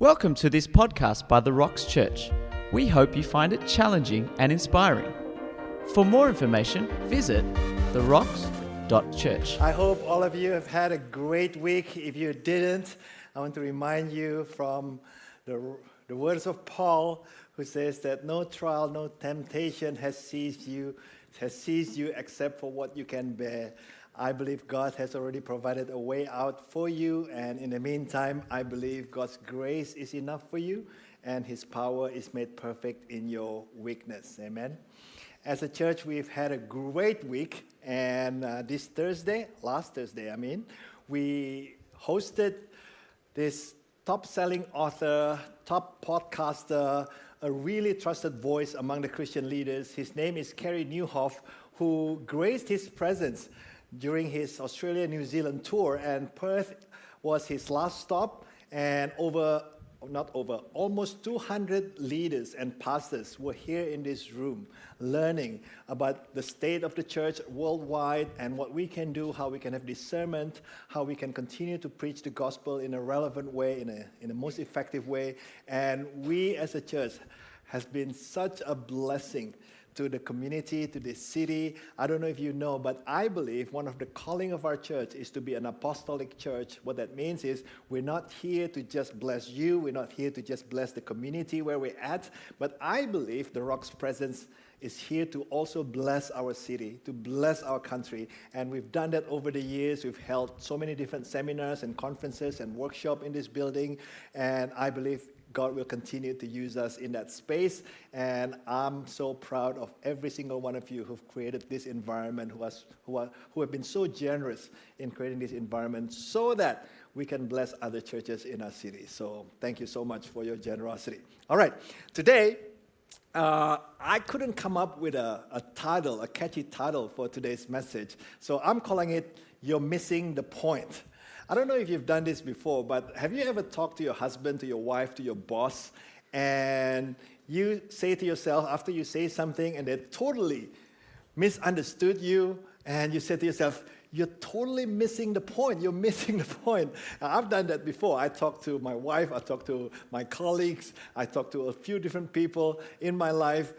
Welcome to this podcast by The Rocks Church. We hope you find it challenging and inspiring. For more information, visit therocks.church. I hope all of you have had a great week. If you didn't, I want to remind you from the words of Paul, who says that no trial, no temptation has seized you except for what you can bear. I believe God has already provided a way out for you, and in the meantime, I believe God's grace is enough for you, and His power is made perfect in your weakness. Amen. As a church, we've had a great week, and last Thursday, we hosted this top-selling author, top podcaster, a really trusted voice among the Christian leaders. His name is Carey Nieuwhof, who graced his presence during his Australia-New Zealand tour, and Perth was his last stop, and almost 200 leaders and pastors were here in this room learning about the state of the church worldwide and what we can do, how we can have discernment, how we can continue to preach the gospel in a relevant way, in a most effective way. And we as a church has been such a blessing to the community, to the city. I don't know if you know, but I believe one of the calling of our church is to be an apostolic church. What that means is we're not here to just bless you. We're not here to just bless the community where we're at. But I believe the Rock's presence is here to also bless our city, to bless our country. And we've done that over the years. We've held so many different seminars and conferences and workshops in this building. And I believe God will continue to use us in that space, and I'm so proud of every single one of you who've created this environment, who have been so generous in creating this environment so that we can bless other churches in our city. So thank you so much for your generosity. All right, today, I couldn't come up with a catchy title for today's message, so I'm calling it, "You're Missing the Point." I don't know if you've done this before, but have you ever talked to your husband, to your wife, to your boss, and you say to yourself, after you say something and they totally misunderstood you, and you say to yourself, "You're totally missing the point. You're missing the point." Now, I've done that before. I talked to my wife, I talked to my colleagues, I talked to a few different people in my life,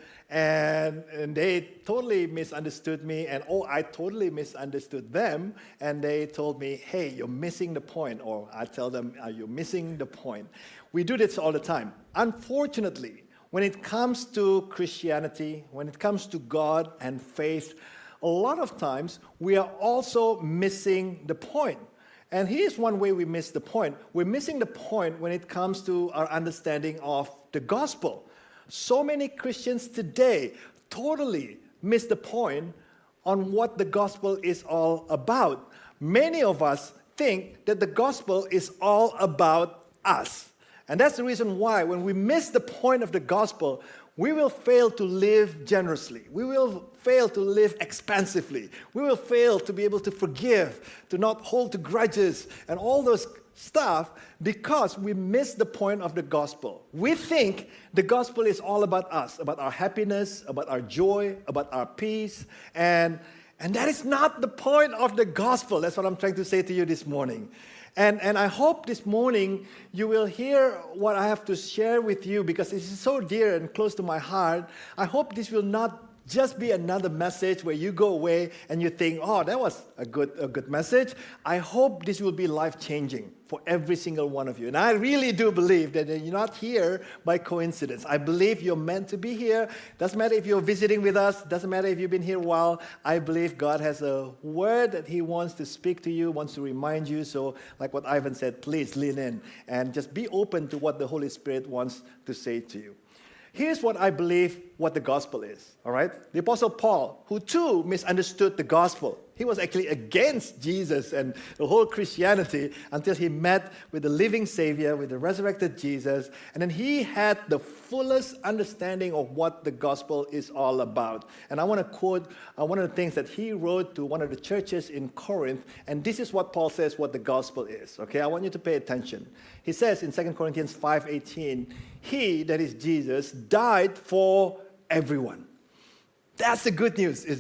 and they totally misunderstood me, and I totally misunderstood them, and they told me, "Hey, you're missing the point," or I tell them, "You're missing the point." We do this all the time. Unfortunately, when it comes to Christianity, when it comes to God and faith, a lot of times we are also missing the point. And here's one way we miss the point. We're missing the point when it comes to our understanding of the gospel. So many Christians today totally miss the point on what the gospel is all about. Many of us think that the gospel is all about us. And that's the reason why when we miss the point of the gospel, we will fail to live generously. We will fail to live expansively. We will fail to be able to forgive, to not hold to grudges, and all those stuff because we miss the point of the gospel. We think the gospel is all about us, about our happiness, about our joy, about our peace, and that is not the point of the gospel. That's what I'm trying to say to you this morning. And I hope this morning you will hear what I have to share with you because it is so dear and close to my heart. I hope this will not just be another message where you go away and you think, "Oh, that was a good message." I hope this will be life-changing for every single one of you. And I really do believe that you're not here by coincidence. I believe you're meant to be here. Doesn't matter if you're visiting with us. Doesn't matter if you've been here a while. I believe God has a word that He wants to speak to you, wants to remind you. So like what Ivan said, please lean in and just be open to what the Holy Spirit wants to say to you. Here's what I believe what the gospel is, all right? The Apostle Paul, who too misunderstood the gospel. He was actually against Jesus and the whole Christianity until he met with the living Savior, with the resurrected Jesus, and then he had the fullest understanding of what the gospel is all about. And I want to quote one of the things that he wrote to one of the churches in Corinth, and this is what Paul says what the gospel is, okay? I want you to pay attention. He says in 2 Corinthians 5:18, "He," that is Jesus, "died for everyone." That's the good news, isn't it?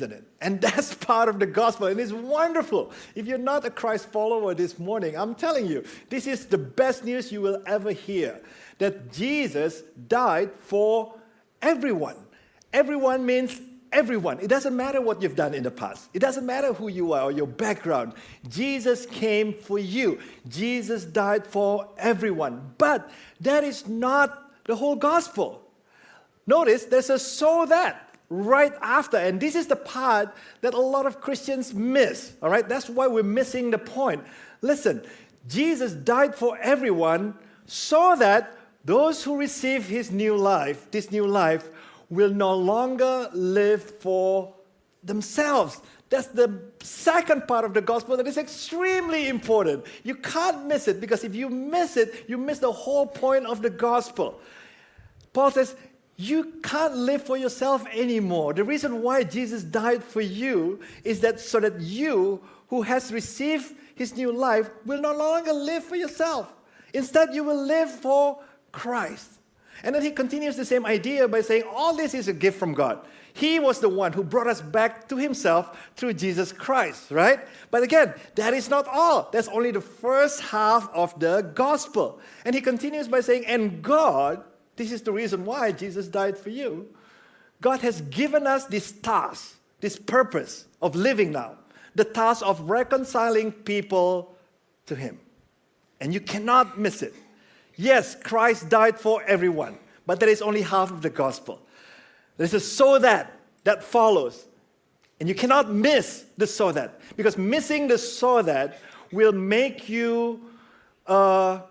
And that's part of the gospel, and it's wonderful. If you're not a Christ follower this morning, I'm telling you, this is the best news you will ever hear, that Jesus died for everyone. Everyone means everyone. It doesn't matter what you've done in the past. It doesn't matter who you are or your background. Jesus came for you. Jesus died for everyone. But that is not the whole gospel. Notice there's a so that right after, and this is the part that a lot of Christians miss, all right? That's why we're missing the point. Listen, Jesus died for everyone so that those who receive his new life, this new life, will no longer live for themselves. That's the second part of the gospel that is extremely important. You can't miss it, because if you miss it, you miss the whole point of the gospel. Paul says, you can't live for yourself anymore. The reason why Jesus died for you is that so that you, who has received his new life, will no longer live for yourself. Instead, you will live for Christ. And then he continues the same idea by saying, all this is a gift from God. He was the one who brought us back to himself through Jesus Christ, right? But again, that is not all. That's only the first half of the gospel. And he continues by saying, and God, this is the reason why Jesus died for you. God has given us this task, this purpose of living now, the task of reconciling people to him. And you cannot miss it. Yes, Christ died for everyone, but that is only half of the gospel. There's a so that follows. And you cannot miss the so that, because missing the so that will make you, will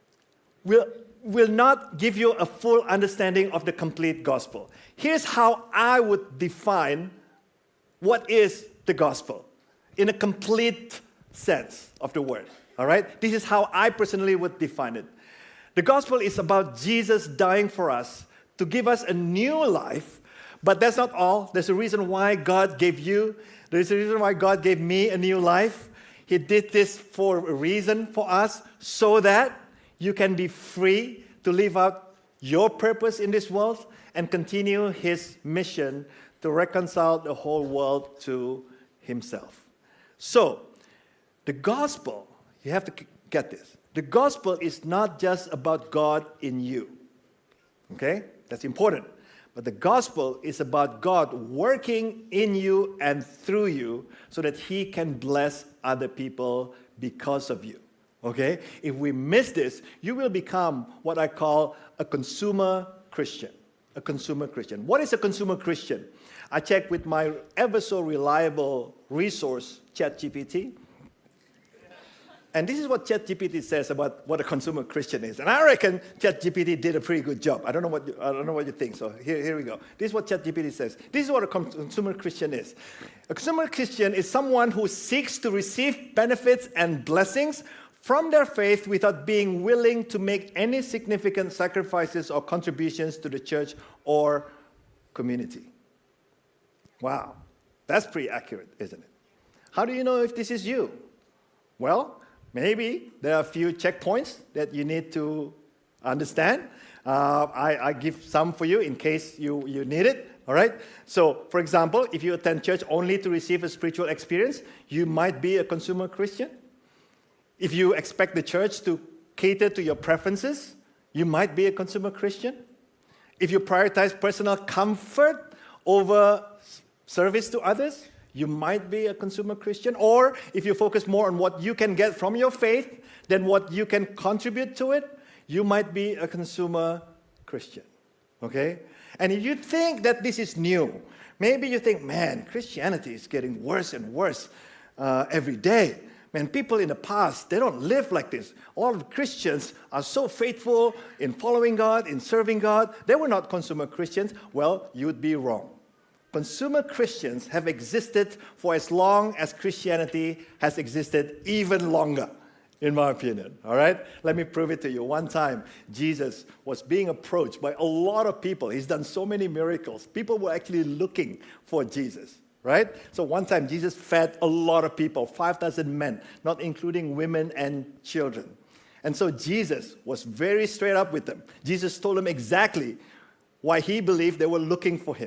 not give you a full understanding of the complete gospel. Here's how I would define what is the gospel in a complete sense of the word. All right? This is how I personally would define it. The gospel is about Jesus dying for us to give us a new life, but that's not all. There's a reason why God gave you, there's a reason why God gave me a new life. He did this for a reason for us, so that you can be free to live out your purpose in this world and continue his mission to reconcile the whole world to himself. So, the gospel, you have to get this. The gospel is not just about God in you. Okay? That's important. But the gospel is about God working in you and through you so that he can bless other people because of you. Okay? If we miss this, you will become what I call a consumer Christian. A consumer Christian. What is a consumer Christian? I checked with my ever so reliable resource, ChatGPT. And this is what ChatGPT says about what a consumer Christian is. And I reckon ChatGPT did a pretty good job. I don't know what you think. So here we go. This is what ChatGPT says. This is what a consumer Christian is. A consumer Christian is someone who seeks to receive benefits and blessings from their faith without being willing to make any significant sacrifices or contributions to the church or community. Wow, that's pretty accurate, isn't it? How do you know if this is you? Well, maybe there are a few checkpoints that you need to understand. I give some for you in case you need it. All right? So, for example, if you attend church only to receive a spiritual experience, you might be a consumer Christian. If you expect the church to cater to your preferences, you might be a consumer Christian. If you prioritize personal comfort over service to others, you might be a consumer Christian. Or if you focus more on what you can get from your faith than what you can contribute to it, you might be a consumer Christian. Okay? And if you think that this is new, maybe you think, man, Christianity is getting worse and worse every day. Man, people in the past, they don't live like this. All the Christians are so faithful in following God, in serving God. They were not consumer Christians. Well, you would be wrong. Consumer Christians have existed for as long as Christianity has existed, even longer, in my opinion. All right? Let me prove it to you. One time, Jesus was being approached by a lot of people. He's done so many miracles. People were actually looking for Jesus. Right? So one time, Jesus fed a lot of people, 5,000 men, not including women and children. And so Jesus was very straight up with them. Jesus told them exactly why he believed they were looking for him.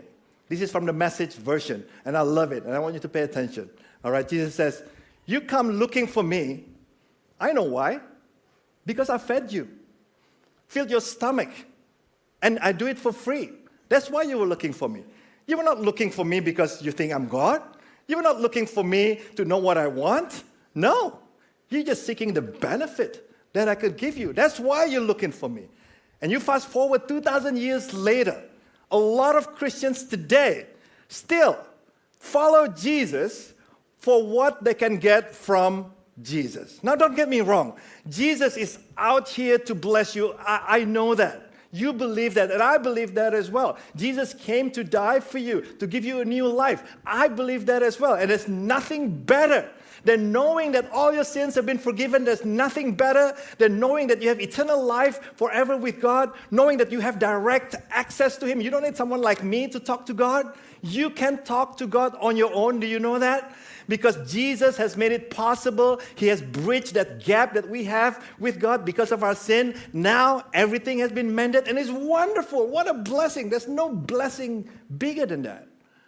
This is from the Message version, and I love it, and I want you to pay attention. All right, Jesus says, you come looking for me. I know why. Because I fed you, filled your stomach, and I do it for free. That's why you were looking for me. You were not looking for me because you think I'm God. You were not looking for me to know what I want. No, you're just seeking the benefit that I could give you. That's why you're looking for me. And you fast forward 2,000 years later, a lot of Christians today still follow Jesus for what they can get from Jesus. Now, don't get me wrong. Jesus is out here to bless you. I know that. You believe that, and I believe that as well. Jesus came to die for you, to give you a new life. I believe that as well. And there's nothing better than knowing that all your sins have been forgiven. There's nothing better than knowing that you have eternal life forever with God, knowing that you have direct access to Him. You don't need someone like me to talk to God. You can talk to God on your own. Do you know that? Because Jesus has made it possible. He has bridged that gap that we have with God because of our sin. Now everything has been mended, and it's wonderful. What a blessing. There's no blessing bigger than that.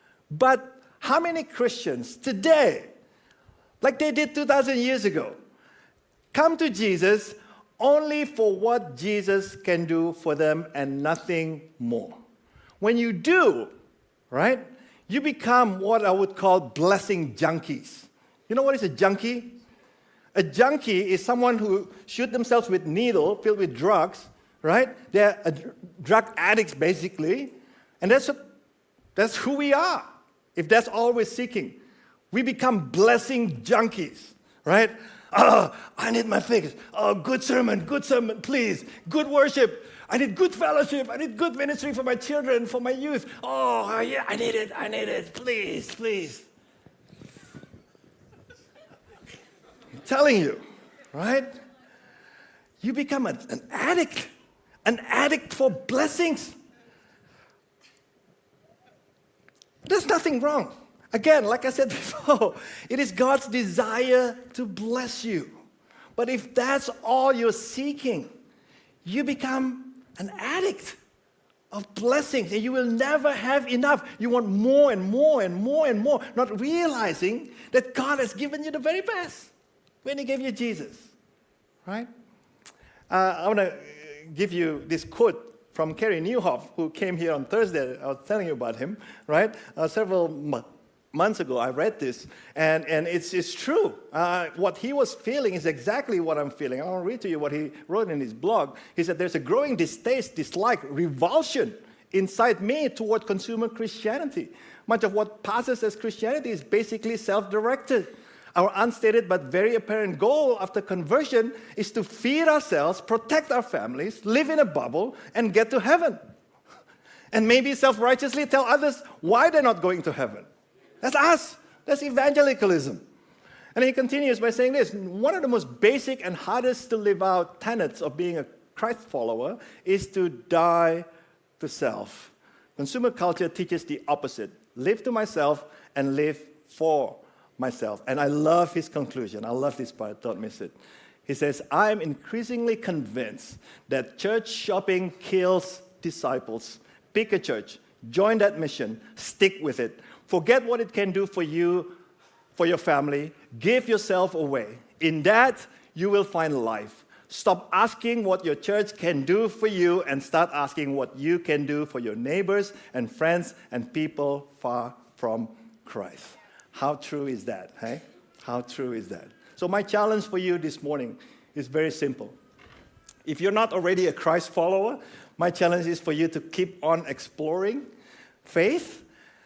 But how many Christians today, like they did 2,000 years ago, come to Jesus only for what Jesus can do for them and nothing more? When you do, right, you become what I would call blessing junkies. You know what is a junkie? A junkie is someone who shoot themselves with needle filled with drugs, right? They're drug addicts, basically. And that's who we are, if that's all we're seeking. We become blessing junkies, right? Oh, I need my fix. Oh, good sermon, please. Good worship. I need good fellowship. I need good ministry for my children, for my youth. Oh, yeah, I need it. Please. I'm telling you, right? You become an addict for blessings. There's nothing wrong. Again, like I said before, it is God's desire to bless you. But if that's all you're seeking, you become an addict of blessings, and you will never have enough. You want more and more, not realizing that God has given you the very best when He gave you Jesus, right? I want to give you this quote from Kerry Newhoff, who came here on Thursday. I was telling you about him, right? Several months ago, I read this, and it's true. What he was feeling is exactly what I'm feeling. I want to read to you what he wrote in his blog. He said, there's a growing distaste, dislike, revulsion inside me toward consumer Christianity. Much of what passes as Christianity is basically self-directed. Our unstated but very apparent goal after conversion is to feed ourselves, protect our families, live in a bubble, and get to heaven. And maybe self-righteously tell others why they're not going to heaven. That's us. That's evangelicalism. And he continues by saying this: one of the most basic and hardest to live out tenets of being a Christ follower is to die to self. Consumer culture teaches the opposite. Live to myself and live for myself. And I love his conclusion. I love this part. Don't miss it. He says, I'm increasingly convinced that church shopping kills disciples. Pick a church. Join that mission. Stick with it. Forget what it can do for you, for your family. Give yourself away. In that, you will find life. Stop asking what your church can do for you and start asking what you can do for your neighbors and friends and people far from Christ. How true is that, hey? How true is that? So my challenge for you this morning is very simple. If you're not already a Christ follower, my challenge is for you to keep on exploring faith.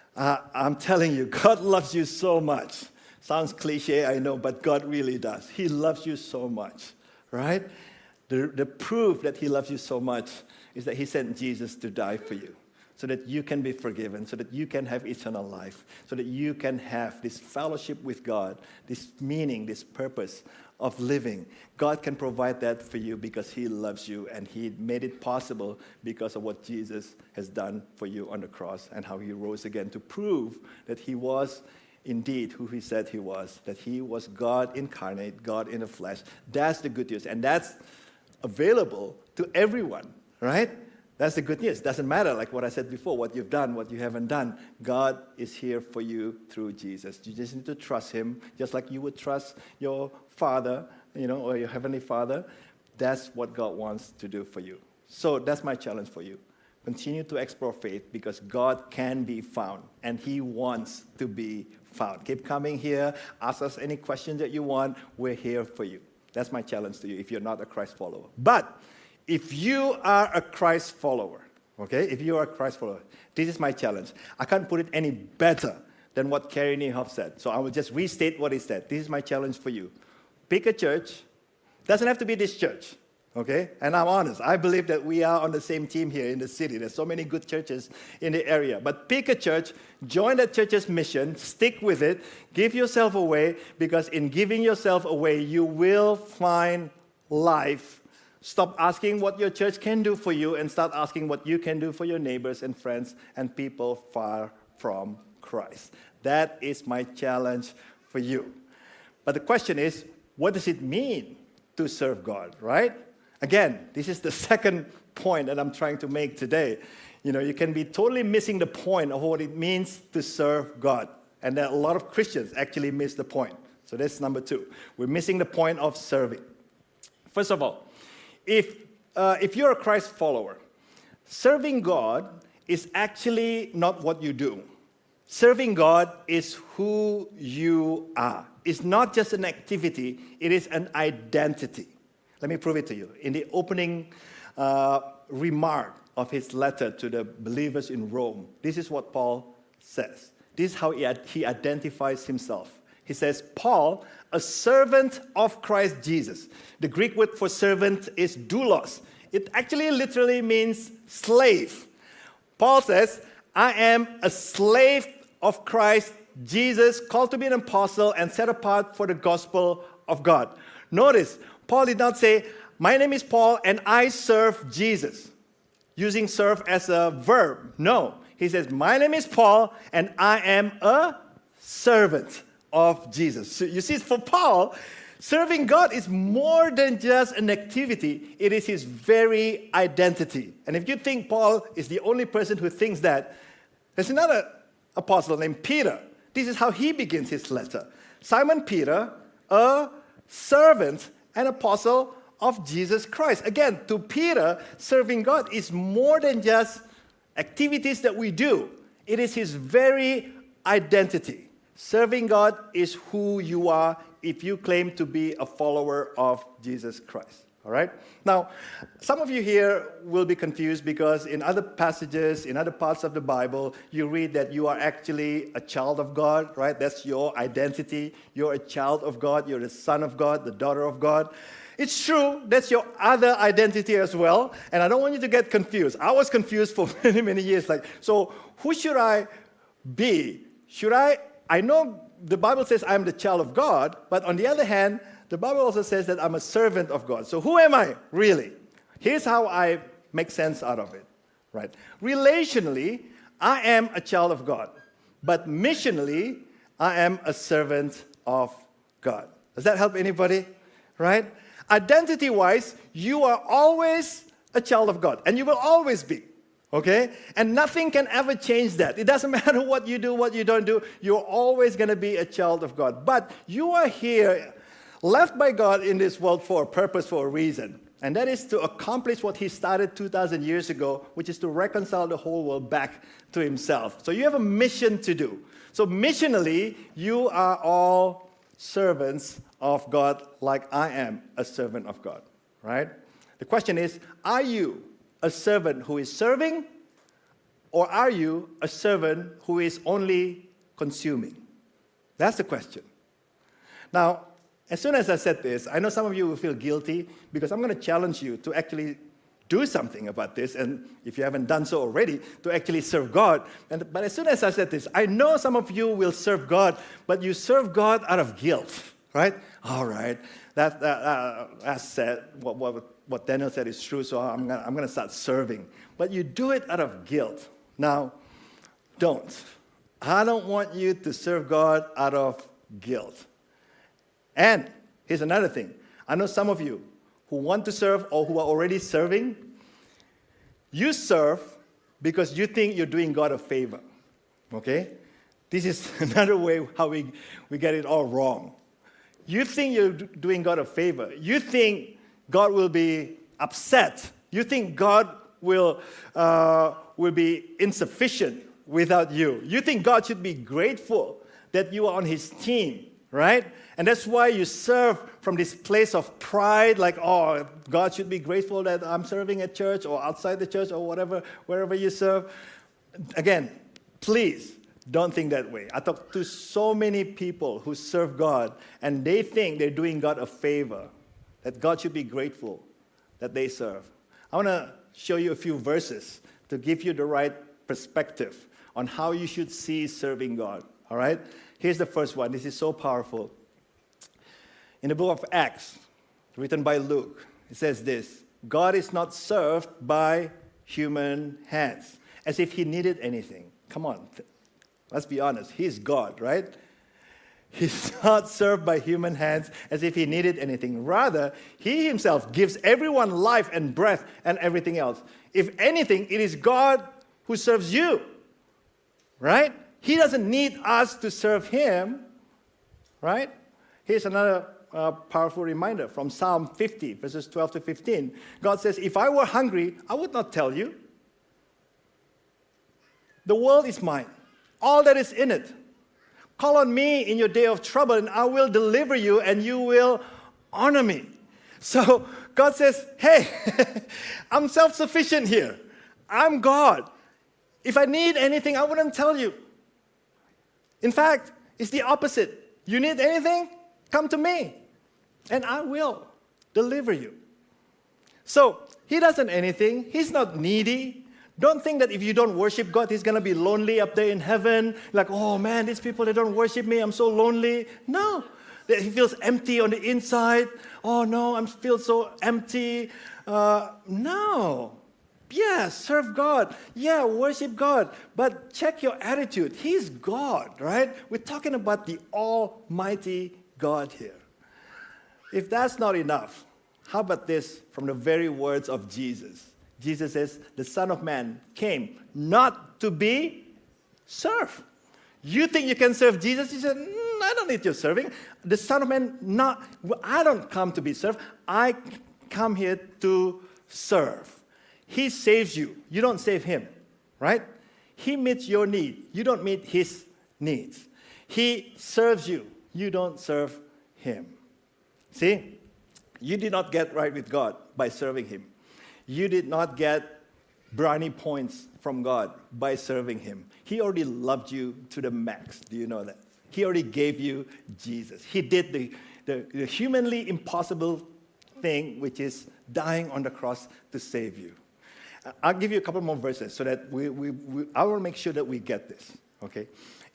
I'm telling you, God loves you so much. Sounds cliche, I know, but God really does. He loves you so much, right? The proof that He loves you so much is that He sent Jesus to die for you, so that you can be forgiven, so that you can have eternal life, so that you can have this fellowship with God, this meaning, this purpose of living. God can provide that for you because He loves you, and He made it possible because of what Jesus has done for you on the cross and how He rose again to prove that He was indeed who He said He was, that He was God incarnate, God in the flesh. That's the good news, and that's available to everyone, right? That's the good news. Doesn't matter, like what I said before, what you've done, what you haven't done. God is here for you through Jesus. You just need to trust him, just like you would trust your Father, or your Heavenly Father. That's what God wants to do for you. So that's my challenge for you. Continue to explore faith because God can be found, and he wants to be found. Keep coming here. Ask us any questions that you want. We're here for you. That's my challenge to you if you're not a Christ follower. But if you are a Christ follower, okay, if you are a Christ follower, this is my challenge. I can't put it any better than what Carey Nieuwhof said. So I will just restate what he said. This is my challenge for you. Pick a church. Doesn't have to be this church, okay? And I'm honest. I believe that we are on the same team here in the city. There's so many good churches in the area. But pick a church, join that church's mission, stick with it, give yourself away, because in giving yourself away, you will find life. Stop asking what your church can do for you and start asking what you can do for your neighbors and friends and people far from Christ. That is my challenge for you. But the question is, what does it mean to serve God, right? Again, this is the second point that I'm trying to make today. You can be totally missing the point of what it means to serve God. And there are a lot of Christians actually miss the point. So that's number 2. We're missing the point of serving. First of all, if you're a Christ follower, serving God is actually not what you do. Serving God is who you are. It's not just an activity, it is an identity. Let me prove it to you. In the opening remark of his letter to the believers in Rome, this is what Paul says. This is how he identifies himself. He says, Paul, a servant of Christ Jesus. The Greek word for servant is doulos. It actually literally means slave. Paul says, I am a slave of Christ Jesus, called to be an apostle and set apart for the gospel of God. Notice, Paul did not say, my name is Paul and I serve Jesus, using serve as a verb. No, he says, my name is Paul and I am a servant of Jesus. So you see, for Paul, serving God is more than just an activity. It is his very identity. And if you think Paul is the only person who thinks that, there's another apostle named Peter. This is how he begins his letter. Simon Peter, a servant and apostle of Jesus Christ. Again, to Peter, serving God is more than just activities that we do. It is his very identity. Serving God is who you are if you claim to be a follower of Jesus Christ. All right? Now, some of you here will be confused because in other passages, in other parts of the Bible, you read that you are actually a child of God, right? That's your identity. You're a child of God. You're the son of God, the daughter of God. It's true. That's your other identity as well. And I don't want you to get confused. I was confused for many, many years. So who should I be? I know the Bible says I'm the child of God, but on the other hand, the Bible also says that I'm a servant of God. So who am I, really? Here's how I make sense out of it, right? Relationally, I am a child of God. But missionally, I am a servant of God. Does that help anybody? Right? Identity-wise, you are always a child of God. And you will always be. Okay? And nothing can ever change that. It doesn't matter what you do, what you don't do. You're always going to be a child of God. But you are here, left by God in this world for a purpose, for a reason. And that is to accomplish what he started 2,000 years ago, which is to reconcile the whole world back to himself. So you have a mission to do. So missionally, you are all servants of God like I am a servant of God. Right? The question is, are you a servant who is serving, or are you a servant who is only consuming? That's the question. Now, as soon as I said this, I know some of you will feel guilty because I'm going to challenge you to actually do something about this, and if you haven't done so already, to actually serve God. But as soon as I said this, I know some of you will serve God, but you serve God out of guilt, right? All right, that's said. What Daniel said is true, so I'm going to start serving. But you do it out of guilt. Now, don't. I don't want you to serve God out of guilt. And here's another thing. I know some of you who want to serve or who are already serving, You serve because you think you're doing God a favor. Okay? This is another way how we get it all wrong. You think you're doing God a favor. You think God will be upset. You think God will be insufficient without you. You think God should be grateful that you are on His team, right? And that's why you serve from this place of pride, like, oh, God should be grateful that I'm serving at church or outside the church or whatever, wherever you serve. Again, please don't think that way. I talk to so many people who serve God, and they think they're doing God a favor, that God should be grateful that they serve. I want to show you a few verses to give you the right perspective on how you should see serving God, all right? Here's the first one. This is so powerful. In the book of Acts, written by Luke, it says this: God is not served by human hands, as if He needed anything. Come on, let's be honest. He's God, right? He's not served by human hands as if He needed anything. Rather, He Himself gives everyone life and breath and everything else. If anything, it is God who serves you, right? He doesn't need us to serve Him, right? Here's another powerful reminder from Psalm 50, verses 12 to 15. God says, if I were hungry, I would not tell you. The world is mine, all that is in it. Call on me in your day of trouble, and I will deliver you, and you will honor me. So God says, hey, I'm self-sufficient here. I'm God. If I need anything, I wouldn't tell you. In fact, it's the opposite. You need anything? Come to me, and I will deliver you. So He doesn't anything. He's not needy. Don't think that if you don't worship God, He's going to be lonely up there in heaven. Like, oh man, these people, they don't worship me. I'm so lonely. No. He feels empty on the inside. Oh no, I feel so empty. No. Yeah, serve God. Yeah, worship God. But check your attitude. He's God, right? We're talking about the Almighty God here. If that's not enough, how about this from the very words of Jesus? Jesus says, the Son of Man came not to be served. You think you can serve Jesus? He said, I don't need your serving. The Son of Man, I don't come to be served. I come here to serve. He saves you. You don't save Him, right? He meets your need. You don't meet His needs. He serves you. You don't serve Him. See? You did not get right with God by serving Him. You did not get brownie points from God by serving Him. He already loved you to the max. Do you know that? He already gave you Jesus. He did the humanly impossible thing, which is dying on the cross to save you. I'll give you a couple more verses so that I will make sure that we get this, okay?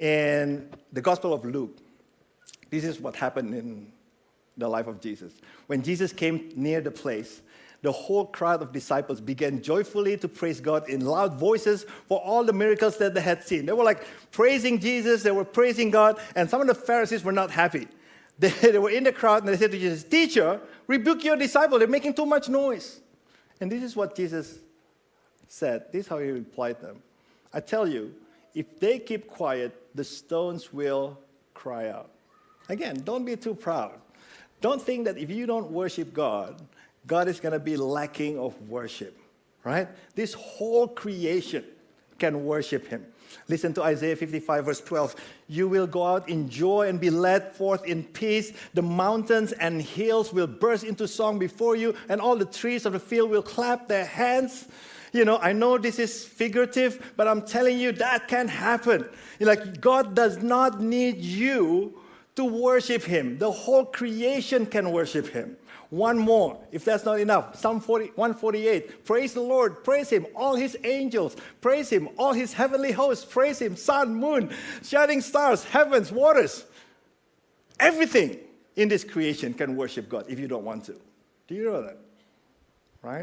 In the Gospel of Luke, this is what happened in the life of Jesus. When Jesus came near the place, the whole crowd of disciples began joyfully to praise God in loud voices for all the miracles that they had seen. They were like praising Jesus, they were praising God, and some of the Pharisees were not happy. They were in the crowd and they said to Jesus, "Teacher, rebuke your disciples, they're making too much noise." And this is what Jesus said. This is how He replied them. I tell you, if they keep quiet, the stones will cry out. Again, don't be too proud. Don't think that if you don't worship God, God is going to be lacking of worship, right? This whole creation can worship Him. Listen to Isaiah 55, verse 12. You will go out in joy and be led forth in peace. The mountains and hills will burst into song before you, and all the trees of the field will clap their hands. You know, I know this is figurative, but I'm telling you that can happen. Like, God does not need you to worship Him. The whole creation can worship Him. One more, if that's not enough. Psalm 148. Praise the Lord. Praise Him, all His angels. Praise Him, all His heavenly hosts. Praise Him, sun, moon, shining stars, heavens, waters. Everything in this creation can worship God if you don't want to. Do you know that? Right?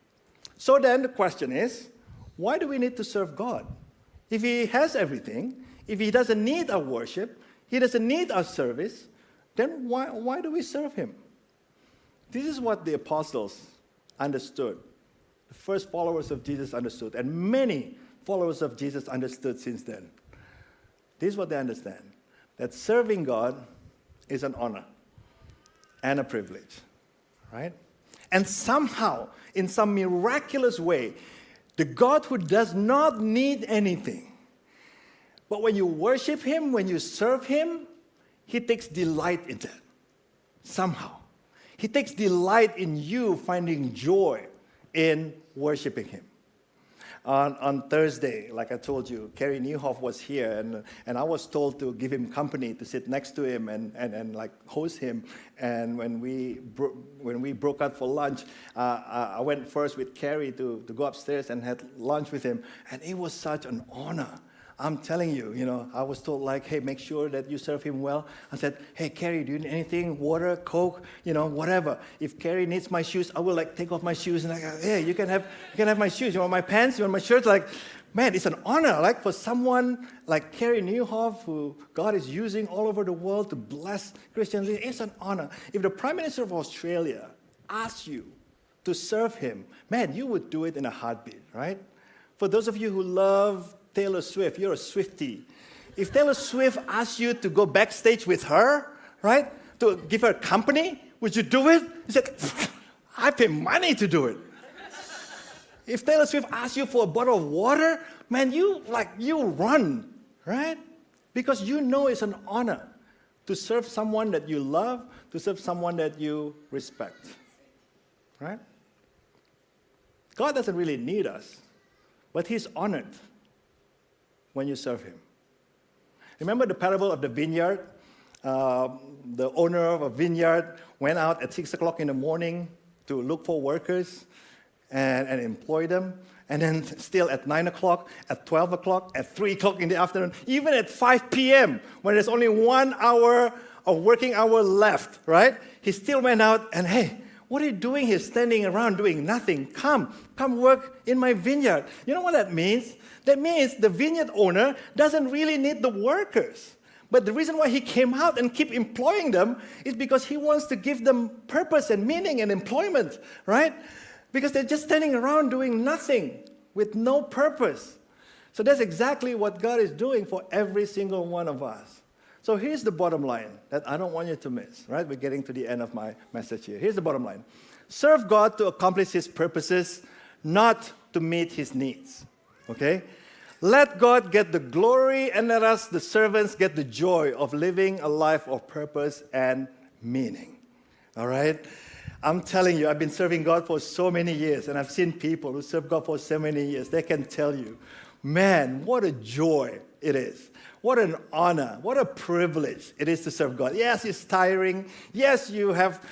So then the question is, why do we need to serve God? If He has everything, if He doesn't need our worship, He doesn't need our service, then why do we serve Him? This is what the apostles understood The first followers of Jesus understood, and many followers of Jesus understood since then. This is what they understand, that serving God is an honor and a privilege, right? And somehow, in some miraculous way, the God who does not need anything, but when you worship Him, when you serve Him, He takes delight in that. Somehow. He takes delight in you finding joy in worshiping Him. On Thursday, like I told you, Kerry Newhoff was here, and I was told to give him company, to sit next to him and like host him. And when we broke out for lunch, I went first with Kerry to go upstairs and had lunch with him, and it was such an honor. I'm telling you, I was told like, hey, make sure that you serve him well. I said, hey, Kerry, do you need anything? Water, Coke, whatever. If Kerry needs my shoes, I will like take off my shoes and I go, hey, you can have my shoes. You want my pants? You want my shirt? Like, man, it's an honor. Like for someone like Kerry Newhoff, who God is using all over the world to bless Christians, it's an honor. If the Prime Minister of Australia asked you to serve him, man, you would do it in a heartbeat, right? For those of you who love Taylor Swift, you're a Swiftie. If Taylor Swift asks you to go backstage with her, right, to give her company, would you do it? He said, I pay money to do it. If Taylor Swift asks you for a bottle of water, man, you run, right? Because you know it's an honor to serve someone that you love, to serve someone that you respect, right? God doesn't really need us, but He's honored when you serve Him. Remember the parable of the vineyard? The owner of a vineyard went out at 6 o'clock in the morning to look for workers and employ them. And then still at 9 o'clock, at 12 o'clock, at 3 o'clock in the afternoon, even at 5 p.m., when there's only 1 hour of working hour left, right? He still went out and, hey, what are you doing here standing around doing nothing? Come work in my vineyard. You know what that means? That means the vineyard owner doesn't really need the workers. But the reason why he came out and keep employing them is because he wants to give them purpose and meaning and employment, right? Because they're just standing around doing nothing with no purpose. So that's exactly what God is doing for every single one of us. So here's the bottom line that I don't want you to miss, right? We're getting to the end of my message here. Here's the bottom line. Serve God to accomplish His purposes, not to meet His needs, okay? Let God get the glory and let us, the servants, get the joy of living a life of purpose and meaning, all right? I'm telling you, I've been serving God for so many years, and I've seen people who serve God for so many years. They can tell you, man, what a joy it is. What an honor, what a privilege it is to serve God. Yes, it's tiring. Yes, you have,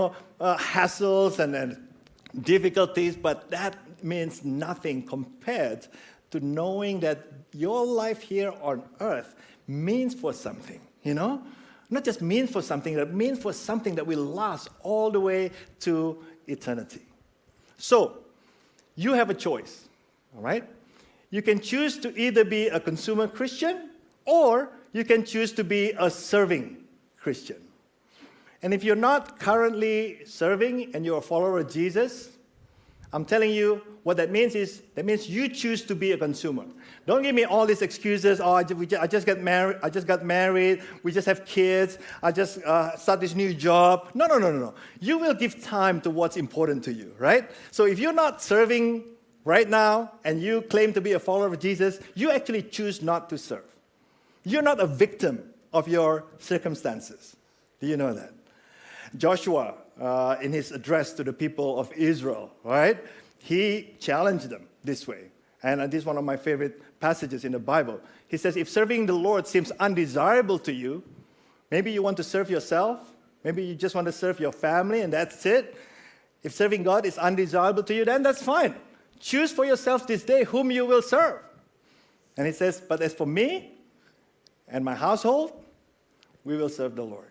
hassles and difficulties, but that means nothing compared to knowing that your life here on earth means for something, Not just means for something, that means for something that will last all the way to eternity. So, you have a choice, all right? You can choose to either be a consumer Christian or you can choose to be a serving Christian. And if you're not currently serving and you're a follower of Jesus, I'm telling you what that means is, that means you choose to be a consumer. Don't give me all these excuses, I just got married, we just have kids, I just start this new job. No. You will give time to what's important to you, right? So if you're not serving right now and you claim to be a follower of Jesus, you actually choose not to serve. You're not a victim of your circumstances. Do you know that? Joshua, in his address to the people of Israel, right? He challenged them this way. And this is one of my favorite passages in the Bible. He says, if serving the Lord seems undesirable to you, maybe you want to serve yourself, maybe you just want to serve your family and that's it. If serving God is undesirable to you, then that's fine. Choose for yourself this day whom you will serve. And he says, but as for me and my household, we will serve the Lord.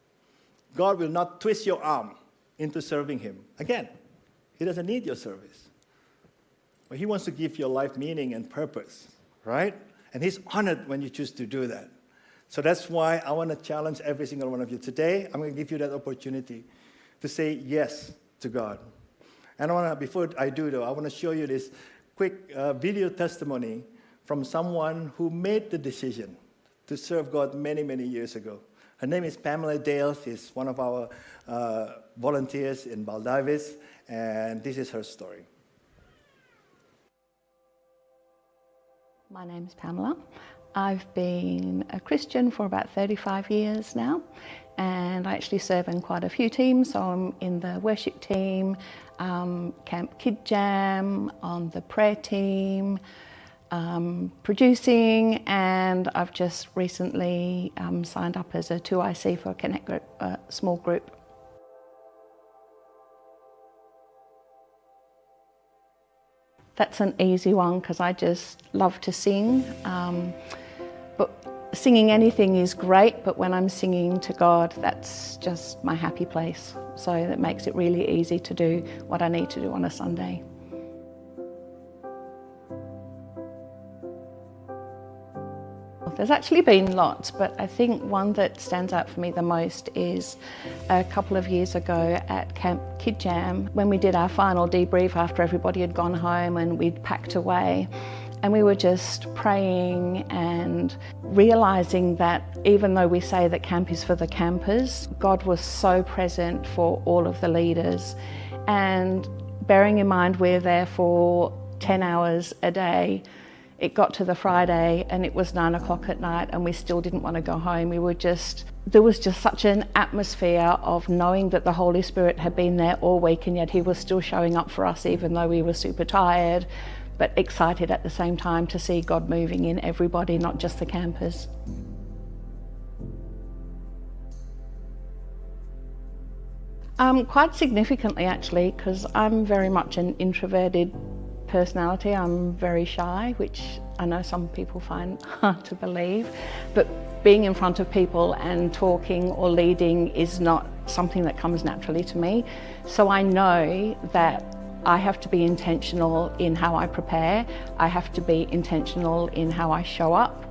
God will not twist your arm into serving Him. Again, He doesn't need your service. But He wants to give your life meaning and purpose, right? And He's honored when you choose to do that. So that's why I want to challenge every single one of you. Today, I'm going to give you that opportunity to say yes to God. And before I do, though, I want to show you this quick video testimony from someone who made the decision to serve God many, many years ago. Her name is Pamela Dale. She's one of our volunteers in Baldivis, and this is her story. My name's Pamela. I've been a Christian for about 35 years now, and I actually serve in quite a few teams. So I'm in the worship team, Camp Kid Jam, on the prayer team, producing, and I've just recently signed up as a 2IC for a Connect group, small group. That's an easy one because I just love to sing. But singing anything is great, but when I'm singing to God, that's just my happy place. So that makes it really easy to do what I need to do on a Sunday. There's actually been lots, but I think one that stands out for me the most is a couple of years ago at Camp Kid Jam, when we did our final debrief after everybody had gone home and we'd packed away. And we were just praying and realising that even though we say that camp is for the campers, God was so present for all of the leaders. And bearing in mind we're there for 10 hours a day, it got to the Friday and it was 9 o'clock at night and we still didn't want to go home. There was just such an atmosphere of knowing that the Holy Spirit had been there all week, and yet he was still showing up for us even though we were super tired, but excited at the same time to see God moving in everybody, not just the campers. Quite significantly actually, because I'm very much an introverted personality. I'm very shy, which I know some people find hard to believe, but being in front of people and talking or leading is not something that comes naturally to me. So I know that I have to be intentional in how I prepare. I have to be intentional in how I show up.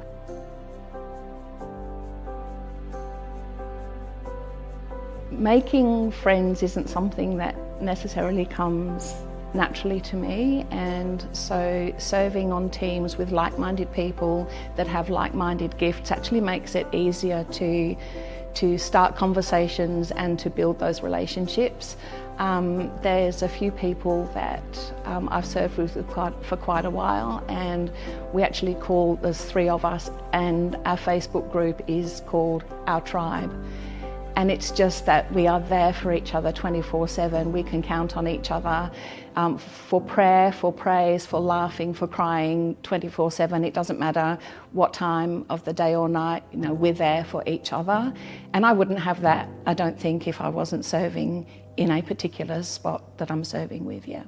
Making friends isn't something that necessarily comes naturally to me, and so serving on teams with like-minded people that have like-minded gifts actually makes it easier to start conversations and to build those relationships. There's a few people that I've served with for quite a while, and there's 3 of us, and our Facebook group is called Our Tribe. And it's just that we are there for each other 24/7. We can count on each other for prayer, for praise, for laughing, for crying 24/7. It doesn't matter what time of the day or night, we're there for each other. And I wouldn't have that, I don't think, if I wasn't serving in a particular spot that I'm serving with, yeah.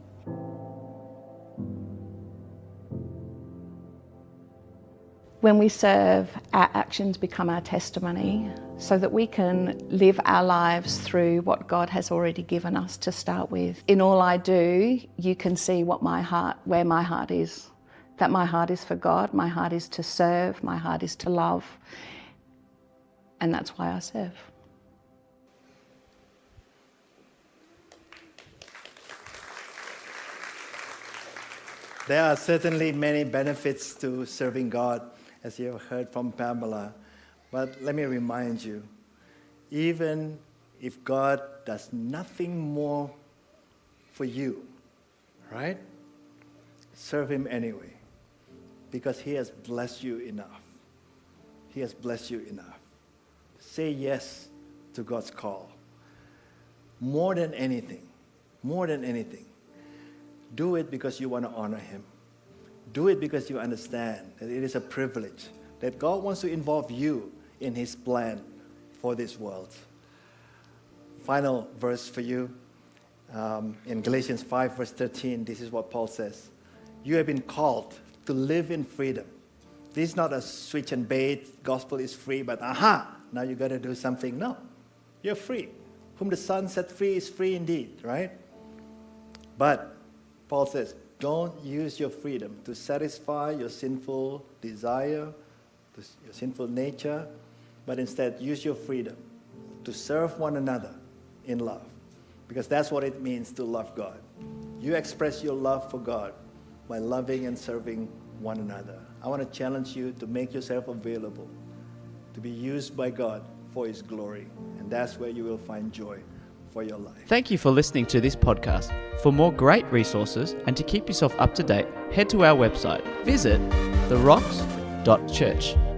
When we serve, our actions become our testimony, so that we can live our lives through what God has already given us to start with. In all I do, you can see where my heart is. That my heart is for God, my heart is to serve, my heart is to love, and that's why I serve. There are certainly many benefits to serving God, as you have heard from Pamela. But let me remind you, even if God does nothing more for you, right? Serve him anyway, because he has blessed you enough. He has blessed you enough. Say yes to God's call. More than anything, do it because you want to honor him. Do it because you understand that it is a privilege, that God wants to involve you in his plan for this world. Final verse for you. In Galatians 5, verse 13, this is what Paul says. You have been called to live in freedom. This is not a switch and bait, gospel is free, but now you got to do something. No, you're free. Whom the Son set free is free indeed, right? But Paul says, don't use your freedom to satisfy your sinful desire, your sinful nature, but instead use your freedom to serve one another in love, because that's what it means to love God. You express your love for God by loving and serving one another. I want to challenge you to make yourself available to be used by God for His glory. And that's where you will find joy for your life. Thank you for listening to this podcast. For more great resources and to keep yourself up to date, head to our website. Visit therocks.church.